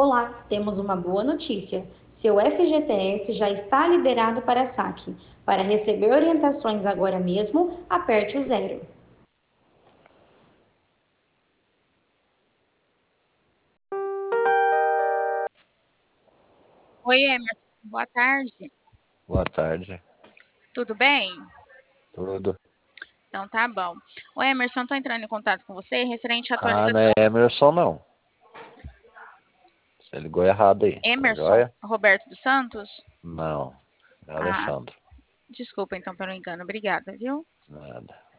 Olá, temos uma boa notícia. Seu FGTS já está liberado para saque. Para receber orientações agora mesmo, aperte o zero. Oi, Emerson. Boa tarde. Boa tarde. Tudo bem? Tudo. Então tá bom. Oi, Emerson, estou entrando em contato com você referente à Ah, não é atualização. Emerson, não. Você ligou errado aí. Tá Emerson joia? Roberto dos Santos? Não. É Ah, Alexandre. desculpa então pelo engano. Obrigada, viu? Nada.